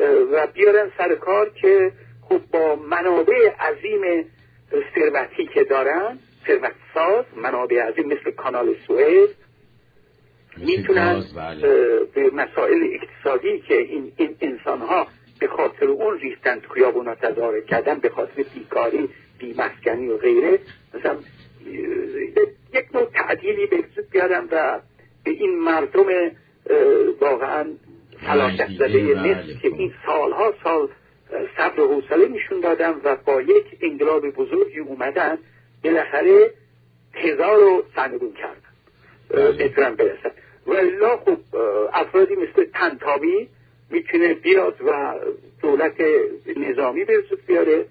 و بیارن سر کار که خب با منابع عظیم ثروتی که دارن، ثروت ساز، منابع عظیم مثل کانال سوئز، میتونن به مسائل اقتصادی که این انسان‌ها به خاطر اون ریختن تو خیابونا تظاهرات کردن، به خاطر بیکاری، بیمسکنی و غیره، مثلا یک نوع تعدیلی به وجود بیارن و به این مردم واقعا فلاکت زده مصر که این سالها سال صبر و حوصله نشون دادن و با یک انقلاب بزرگی اومدن بالاخره هزار رو سرنگون کردن بتونن برسن. والا خب افرادی مثل طنطاوی میتونه بیاد و دولت نظامی به وجود بیاره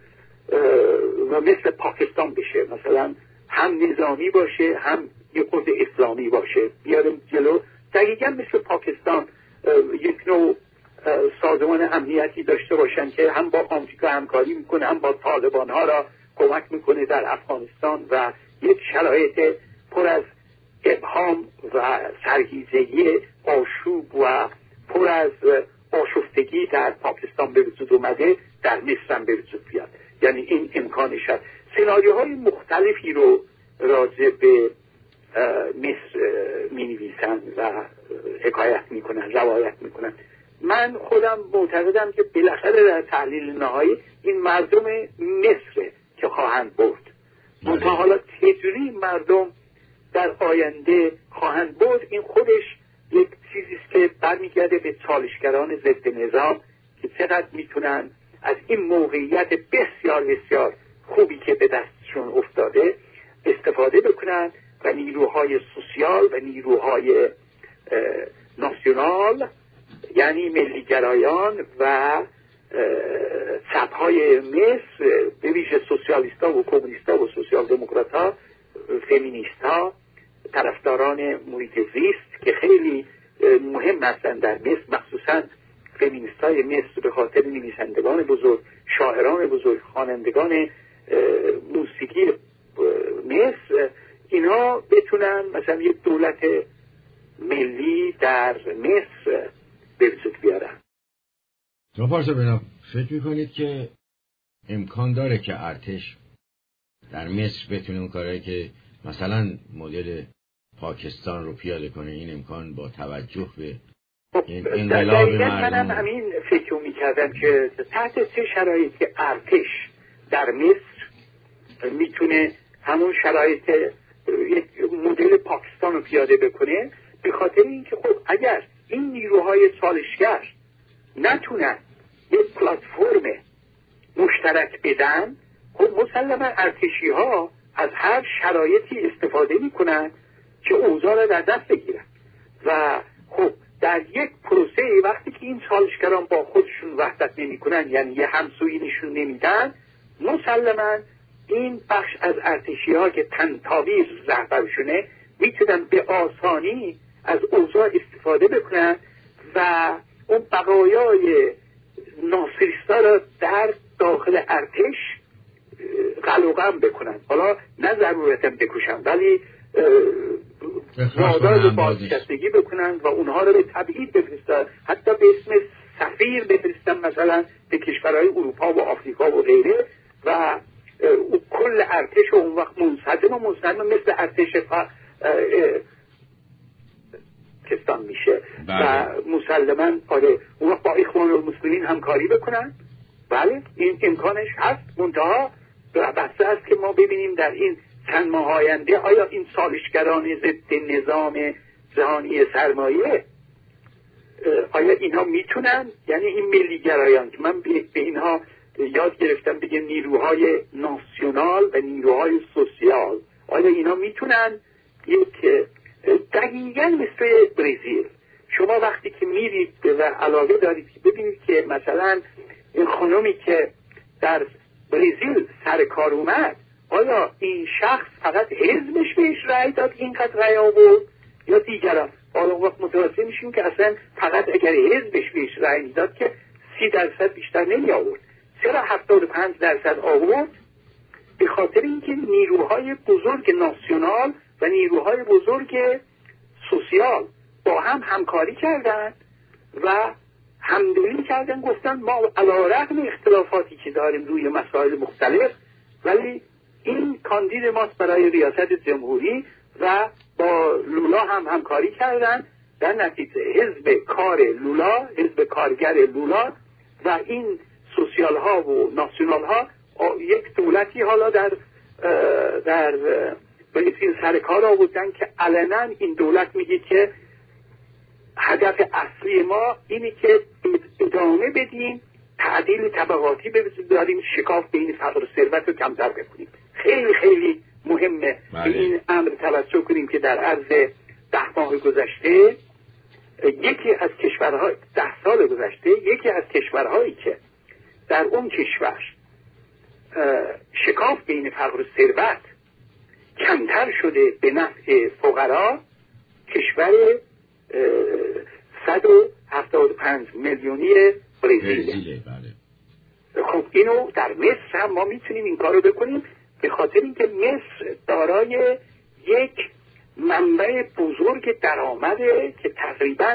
و مثل پاکستان بشه، مثلا هم نظامی باشه هم یه خود اسلامی باشه، بیاریم جلو دقیقا مثل پاکستان یک نوع سازمان امنیتی داشته باشن که هم با آمریکا همکاری میکنه، هم با طالبان ها را کمک میکنه در افغانستان و یک شرایط پر از ابهام و سرهیزگی، آشوب و پر از آشفتگی در پاکستان به وجود اومده در مصر هم به وجود بیاد. یعنی این امکانش هست. سناریوهای مختلفی رو راجع به مصر می نویسن و حکایت میکنن، روایت میکنن. من خودم معتقدم که بالاخره در تحلیل نهایی این مردم مصر که خواهند برد. منتها حالا چجوری مردم در آینده خواهند برد، این خودش یک چیزی است که برمیگرده به چالشگران ضد نظام که چقدر میتونن از این موقعیت بسیار بسیار خوبی که به دستشون افتاده استفاده بکنن و نیروهای سوسیال و نیروهای ناسیونال، یعنی ملیگرایان و چپ‌های مصر، به ویژه سوسیالیست‌ها و کمونیست‌ها و سوسیال دموکرات‌ها، فمینیست‌ها، طرفداران محیط زیست که خیلی مهم هستند در مصر، مخصوصاً فمینیست‌های مصر به خاطر نویسندگان بزرگ، شاعران بزرگ، خوانندگان موسیقی مصر، اینا بتونن مثلا یک دولت ملی در مصر به وجود بیارن. شما پارسا بنام فکر میکنید که امکان داره که ارتش در مصر بتونه اون کاری که مثلا مدل پاکستان رو پیاده کنه؟ این امکان با توجه به این انقلاب مردم. منم همین فکر میکردم که تحت چه شرایطی که ارتش در مصر میتونه همون شرایط یک مدل پاکستان رو پیاده بکنه، به خاطر اینکه خب اگر این نیروهای چالشگر نتونن یک پلتفرم مشترک بدن، خب مسلما ارتشی ها از هر شرایطی استفاده میکنن که اوضاع را در دست بگیرن و خب در یک پروسه وقتی که این چالشگران با خودشون وحدت نمیکنن، یعنی یه همسویی نشون نمیدن، مسلما این بخش از ارتشی ها که طنطاوی رهبرشونه میتونن به آسانی از اوضاع استفاده بکنن و اون بقایای ناصریستا را در داخل ارتش قلقم بکنن. حالا نه ضرورتا بکشن، ولی وادار بازنشستگی بکنن و اونها رو به تبعید بفرستن، حتی به اسم سفیر بفرستن مثلا به کشورهای اروپا و آفریقا و غیره، و کل ارتش اون وقت منسجم و منسجم مثل ارتش پاکستان میشه. و مسلما آره اون وقت با اخوان المسلمین همکاری بکنن. بله این امکانش هست، منتها بحث است که ما ببینیم در این چند ماه آینده آیا این چالشگران ضد نظام جهانی سرمایه آیا اینها میتونن، یعنی این ملیگرایان که من به اینها یاد گرفتم بگم نیروهای ناسیونال و نیروهای سوسیال، آیا اینا میتونن یک دقیقاً مثل برزیل، شما وقتی که میرید و علاقه دارید که ببینید که مثلا این خانومی که در برزیل سر کار اومد، آیا این شخص فقط حزبش بهش رأی داد اینقدر رأی آورد یا دیگران؟ حالا وقت متوجه میشیم که اصلا فقط اگر حزبش بهش رأی میداد که 30% بیشتر نمی آورد. چرا 75% آورد؟ به خاطر اینکه نیروهای بزرگ ناسیونال و نیروهای بزرگ سوسیال با هم همکاری کردند و همدلی کردن، گفتن ما علیرغم اختلافاتی که داریم روی مسائل مختلف، ولی این کاندید ماست برای ریاست جمهوری و با لولا هم همکاری کردن. در نتیجه حزب کار لولا، حزب کارگر لولا و این سوسیال ها و ناسیونال ها یک دولتی حالا در فلسطین سر کار آوردن که علنا این دولت میگه که هدف اصلی ما اینه که ادامه بدیم، تعدیل طبقاتی بذاریم، شکاف بین فقر و ثروت رو کمتر بکنیم. خیلی خیلی مهمه به این امر توجه کنیم که در عرض 10 ماه گذشته یکی از کشورهای 10 سال گذشته یکی از کشورهایی که در اون کشور شکاف بین فقر و ثروت کمتر شده به نفع فقرا، کشور 175 میلیونی برزیل. خب اینو در مصر هم ما میتونیم این کارو بکنیم، به خاطر اینکه مصر دارای یک منبع بزرگ درآمده که تقریبا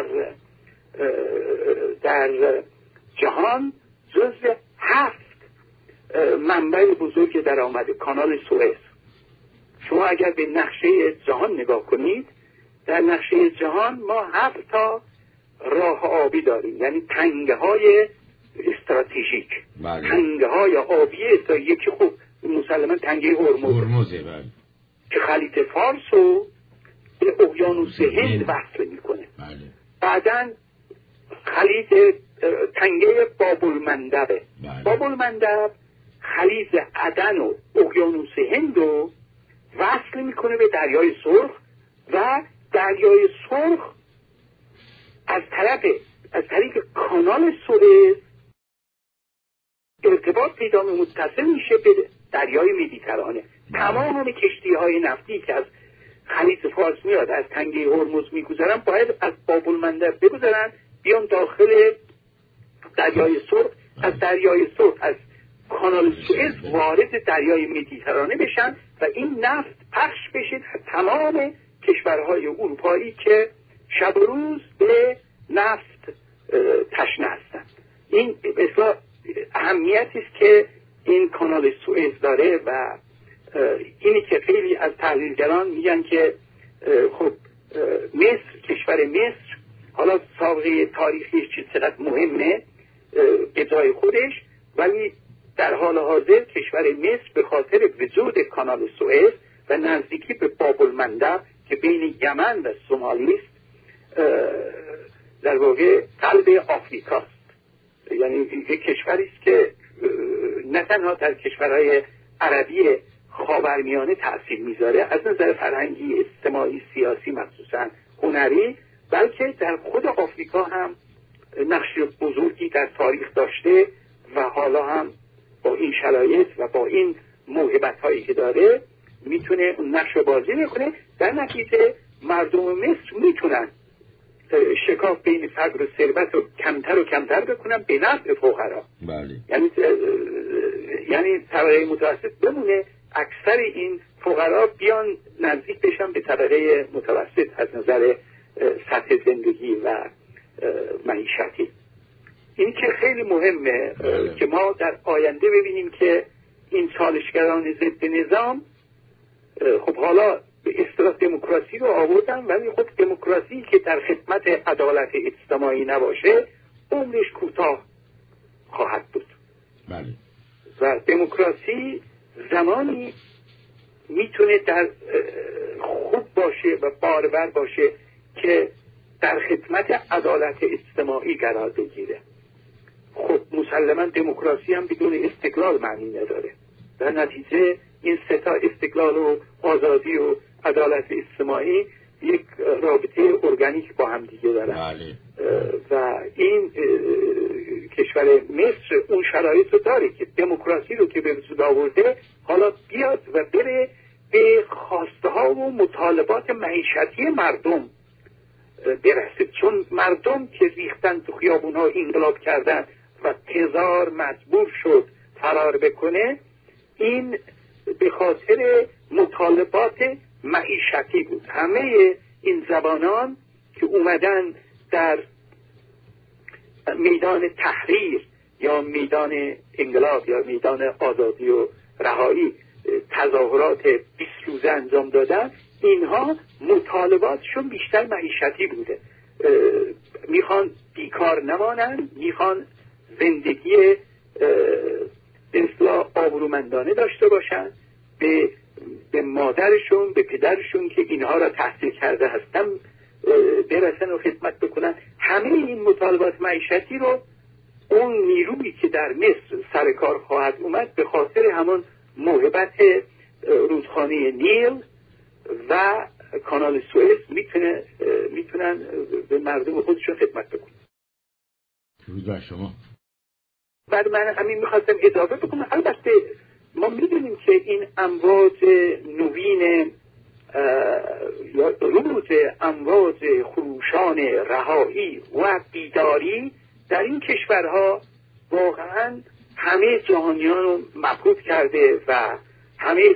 در جهان جزو 7 منبع بزرگ درآمد کانال سوئز. شما اگر به نقشه جهان نگاه کنید، در نقشه جهان ما 7 تا راه آبی داریم، یعنی تنگه های استراتژیک، تنگه های آبی تا یکی خوب مسلما تنگه هرمزه که خلیج فارس رو به اقیانوس هند وصل میکنه. بعداً خلیج تنگه باب المندبه. باب المندب خلیج عدن و اقیانوس هند رو وصل میکنه به دریای سرخ و دریای سرخ از طریق کانال سوئز ارتباط پیدا متصل میشه به دریای مدیترانه. تمام کشتی‌های نفتی که از خلیج فارس میاد از تنگه هرمز میگذرن باید از باب المندب بگذرن بیان داخل دریای سرخ، از دریای سرخ از کانال سوئز وارد دریای مدیترانه بشن و این نفت پخش بشه در تمام کشورهای اروپایی که شب و روز به نفت تشنه هستند. این مثلا اهمیتی است که این کانال سوئز داره و اینی که خیلی از تحلیلگران میگن که خب مصر، کشور مصر حالا سابقه تاریخیش چقدر مهمه به جای خودش، ولی در حال حاضر کشور مصر به خاطر وجود کانال سوئز و نزدیکی به باب المندب که بین یمن و سومالی است در واقع قلب آفریقاست. یعنی یک کشوری است که نه تنها در کشورهای عربی خاورمیانه تأثیر میذاره از نظر فرهنگی، اجتماعی، سیاسی، مخصوصا هنری، بلکه در خود آفریقا هم نقش بزرگی در تاریخ داشته و حالا هم با این شرایط و با این موهبت‌هایی که داره میتونه اون نقش رو بازی میکنه. در نتیجه مردم مصر میتونن شکاف بین فقر و ثروت رو کمتر و کمتر بکنن به نفع فقرا. بله. یعنی طبقه متوسط بمونه، اکثر این فقرا بیان نزدیک بشن به طبقه متوسط از نظر سطح زندگی و معیشتی. این که خیلی مهمه که ما در آینده ببینیم که این چالشگران ضد نظام خب حالا به اصطلاح دموکراسی رو آوردن، ولی خب دموکراسی که در خدمت عدالت اجتماعی نباشه عمرش کوتاه خواهد بود. بله. و دموکراسی زمانی میتونه در خوب باشه و بارور باشه که در خدمت عدالت اجتماعی قرار بگیره. خب مسلما دموکراسی هم بدون استقلال معنی نداره. در نتیجه این سه تا استقلال و آزادی و عدالت اجتماعی یک رابطه ارگانیک با هم دیگه دارن. و این کشور مصر اون شرایط رو داره که دموکراسی رو که به وجود آورده حالا بیاد و بره به خواسته ها و مطالبات معیشتی مردم برسه، چون مردم که ریختن تو خیابون ها انقلاب کردن و تزار مجبور شد فرار بکنه، این به خاطر مطالبات معیشتی بود. همه این زبانان که اومدن در میدان تحریر یا میدان انقلاب یا میدان آزادی و رهایی تظاهرات 20 روزه انجام دادن، اینها مطالباتشون بیشتر معیشتی بوده. میخوان بیکار نمانن، میخوان زندگی به اصطلاح آبرومندانه داشته باشن، به مادرشون، به پدرشون که اینها را تحصیل کرده هستن برسن و خدمت بکنن. همه این مطالبات معیشتی رو اون نیرویی که در مصر سر کار خواهد اومد به خاطر همون موهبت رودخانه نیل و کانال سوئز میتونن به مردم خودشون خدمت بکنن. درود بر شما. بعد من همین میخواستم اضافه بکنم، البته ما میدونیم که این امواج نوین یا روز امواج خروشان رهایی و بیداری در این کشورها واقعا همه جهانیان رو مبهوت کرده و همه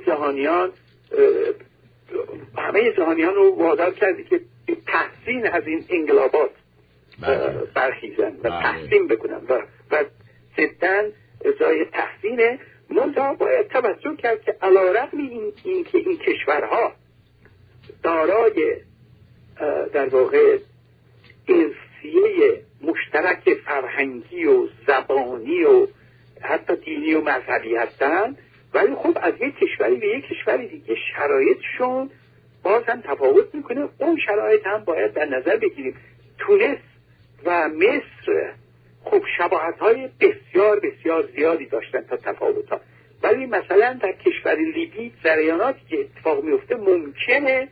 جهانیان رو وادار کرده که تحسین از این انقلابات برخیزن و تحسین بکنن و ضدن جای تحسینه. منتها باید توجه کرد که علیرغم این که این کشورها دارای در واقع ارثیه مشترک فرهنگی و زبانی و حتی دینی و مذهبی هستن، ولی خب از یک کشوری به یک کشوری دیگه شرایطشون باز هم تفاوت میکنه. اون شرایط هم باید در نظر بگیریم. تونس و مصر خب شباهت‌های بسیار بسیار زیادی داشتن تا تفاوت‌ها، ولی مثلا در کشور لیبی جریاناتی که اتفاق میفته ممکنه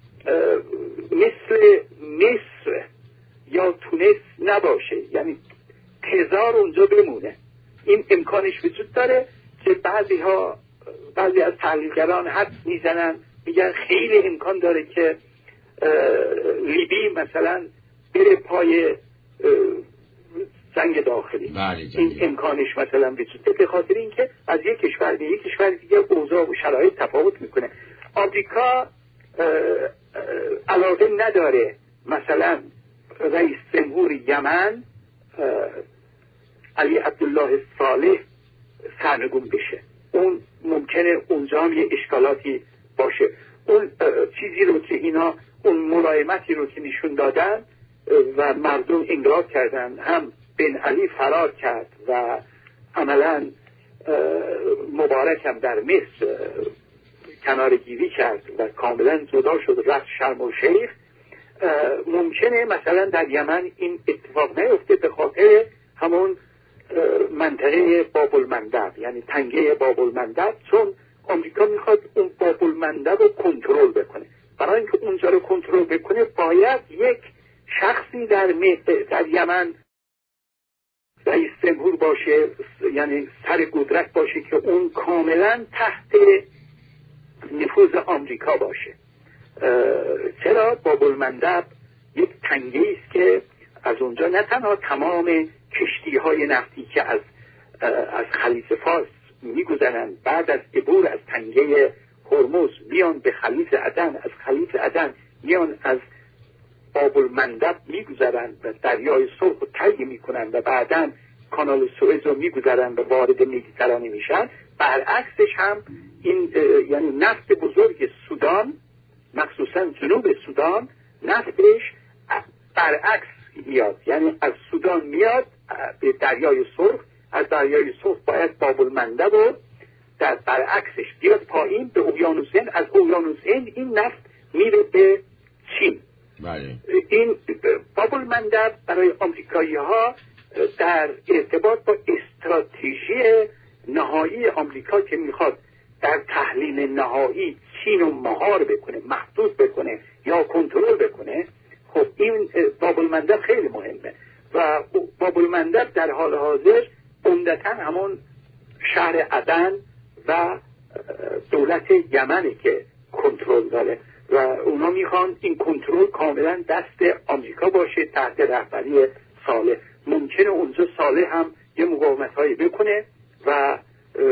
مثل مصر یا تونس نباشه، یعنی تزار اونجا بمونه. این امکانش وجود داره که بعضی از تحلیلگران حد میزنن، میگن خیلی امکان داره که لیبی مثلا بره پای جنگ داخلی. این امکانش مثلا وجود داره، به خاطر اینکه از یک کشور به یک کشور دیگه اوضاع و شرایط تفاوت میکنه. آمریکا علاقه نداره مثلا رئیس جمهور یمن علی عبدالله صالح سرنگون بشه. اون ممکنه اونجا هم یه اشکالاتی باشه. اون چیزی رو که اینا، اون ملایمتی رو که نشون دادن و مردم انقلاب کردن، هم بن علی فرار کرد و عملا مبارک هم در مصر کنارگیری کرد و کاملا جدا شد، رفت شرم الشیخ. ممکنه مثلا در یمن این اتفاق نیفته به خاطر همون منطقه باب المندب، یعنی تنگه باب المندب، چون آمریکا میخواد اون باب المندب رو کنترل بکنه. برای اینکه اونجا رو کنترل بکنه باید یک شخصی در یمن رئیس جمهور باشه، یعنی سر قدرت باشه که اون کاملا تحت نفوذ آمریکا باشه. چرا؟ باب المندب یک تنگه است که از اونجا نه تنها تمام کشتی‌های نفتی که از خلیج فارس میگذرن بعد از عبور از تنگه هرمز میان به خلیج عدن، از خلیج عدن میان از باب المندب میگذرن و دریای سرخ رو طی میکنن و بعداً کانال سوئز رو میگذرن و وارد مدیترانه میشن. برعکسش هم این یعنی نفت بزرگ سودان، مخصوصا جنوب سودان، نفتش برعکس میاد، یعنی از سودان میاد به دریای سرخ، از دریای سرخ باید باب المندب رو در برعکسش بیاد پایین به اقیانوس هند، از اقیانوس هند این نفت میره به چین. بله. این باب المندب برای آمریکایی ها در ارتباط با استراتژی نهایی آمریکا که میخواد در تحلیل نهایی چین رو مهار بکنه، محدود بکنه یا کنترل بکنه، خب این باب المندب خیلی مهمه و باب المندب در حال حاضر عمدتاً همون شهر عدن و دولت یمنی که کنترل داره و اونا میخوان این کنترل کاملا دست آمریکا باشه تحت رهبری صالح. ممکنه اونجا صالح هم یه مقاومت‌هایی بکنه و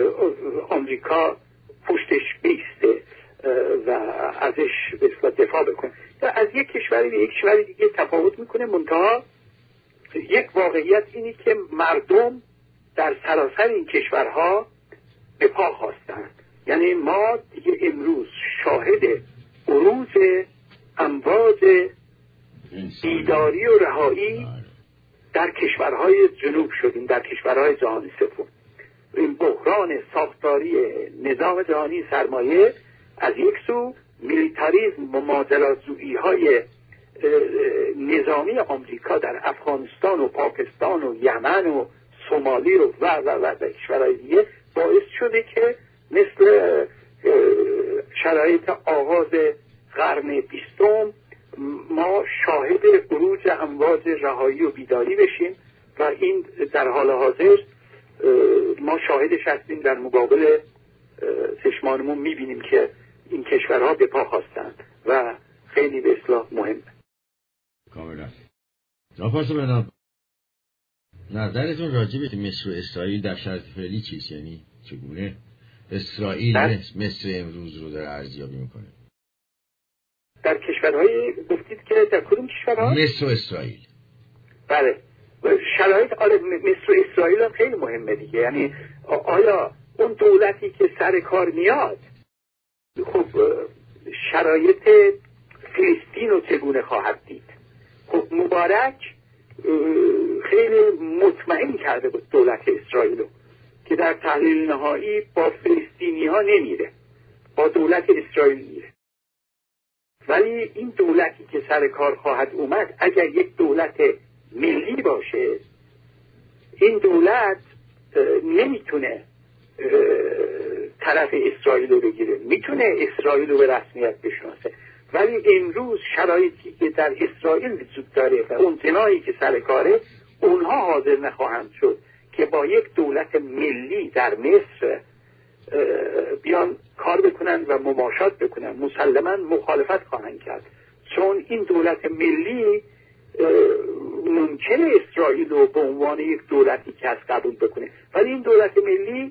آمریکا پشتش بیسته و ازش دفاع بکنه. از یک کشوری به یک کشور دیگه تفاوت میکنه، منتها یک واقعیت اینی که مردم در سراسر این کشورها به پا خواستند. یعنی ما دیگه امروز شاهد عروج امواج بیداری و رهایی در کشورهای جنوب شدیم، در کشورهای جهان سوم. این بحران ساختاری نظام جهانی سرمایه از یک سو، میلیتاریزم و ماجراجویی های نظامی آمریکا در افغانستان و پاکستان و یمن و سومالی و کشورهای دیگه باعث شده که مثل شرایط آغاز قرن 20 ما شاهد عروج امواج رهایی و بیداری بشیم و این در حال حاضر ما شاهدش هستیم. در مقابل چشمانمون میبینیم که این کشورها به پا خواستند و خیلی به اصلاح مهمه. کاملا. ناپارسا بناب نظرتون راجع به مصر و اسرائیل در شرایط فعلی چیست؟ یعنی چگونه اسرائیل مصر امروز رو داره ارزیابی میکنه؟ در کشورهای گفتید که در کدوم کشورها؟ مصر و اسرائیل. بله. شرایط مصر و اسرائیل هم خیلی مهمه دیگه. یعنی آیا اون دولتی که سر کار میاد خب شرایط فلسطین رو چگونه خواهد دید؟ خب مبارک خیلی مطمئن کرده بود دولت اسرائیل رو که در تحلیل نهایی با فلسطینی ها نمیره، با دولت اسرائیل میره. ولی این دولتی که سر کار خواهد اومد اگر یک دولت ملی باشه، این دولت نمیتونه طرف اسرائیل رو بگیره، میتونه اسرائیل رو به رسمیت بشناسه. ولی امروز شرایطی که در اسرائیل وجود داره و اون جناحی که سر کاره، اونها حاضر نخواهند شد که با یک دولت ملی در مصر بیان کار بکنن و مماشات بکنن. مسلماً مخالفت خواهند کرد، چون این دولت ملی ممکنه اسرائیل رو به عنوان یک دولتی که از قبول بکنه، ولی این دولت ملی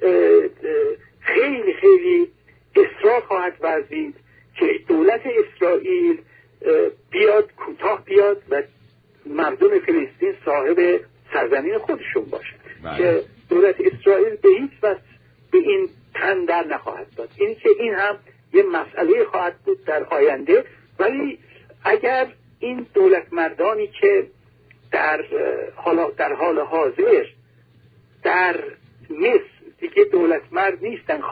خیلی خیلی اصرار خواهد ورزید که دولت اسرائیل بیاد کوتاه بیاد و مردم فلسطین صاحب سرزمین خودشون باشن. که دولت اسرائیل به هیچ وجه به این تن در نخواهد داد. این هم یه مسئله خواهد بود در آینده. ولی اگر این دولت مردانی که در حال حاضر در مصر دیگه دولت مرد نیستن،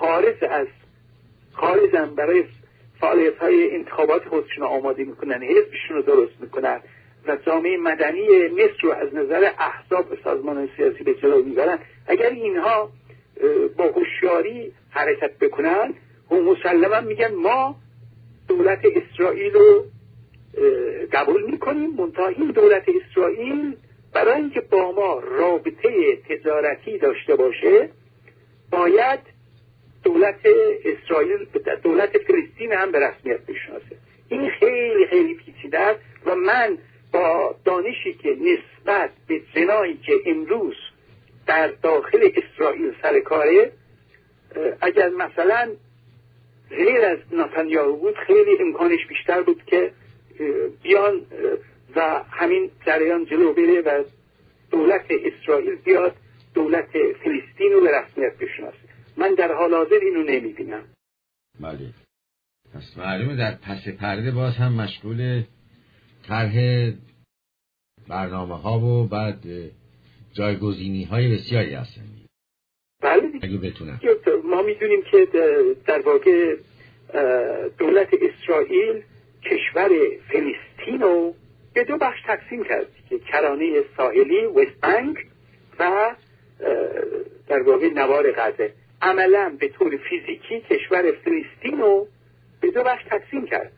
خارجن برای فعالیت‌های انتخابات خودشون آماده میکنن، حزبشون رو درست میکنن و جامعه مدنی مصر رو از نظر احزاب و سازمان سیاسی به جلو میبرن، اگر اینها با هوشیاری حرکت بکنن و مسلما میگن ما دولت اسرائیل رو قبول میکنیم، منتها این دولت اسرائیل برای اینکه با ما رابطه تجارتی داشته باشه باید دولت اسرائیل دولت فلسطین هم به رسمیت بشناسه. این خیلی خیلی پیچیده است و من با دانشی که نسبت به جنایی که امروز در داخل اسرائیل سر کاره، اگر مثلا غیر از نتانیاهو بود خیلی امکانش بیشتر بود که بیان و همین جریان جلو بره و دولت اسرائیل بیاد دولت فلسطین رو به رسمیت بشناسه. من در حال حاضر اینو نمیبینم. بله. پس معلومه در پس پرده باز هم مشغول طرح برنامه‌ها و بعد جایگزینی‌های بسیاری هستن. بله اگه بتونن. ما میدونیم که در واقع دولت اسرائیل کشور فلسطین رو به دو بخش تقسیم کرد که کرانه ساحلی وست بانک و در واقع نوار غزه. عملا به طور فیزیکی کشور فلسطین رو به دو بخش تقسیم کرد.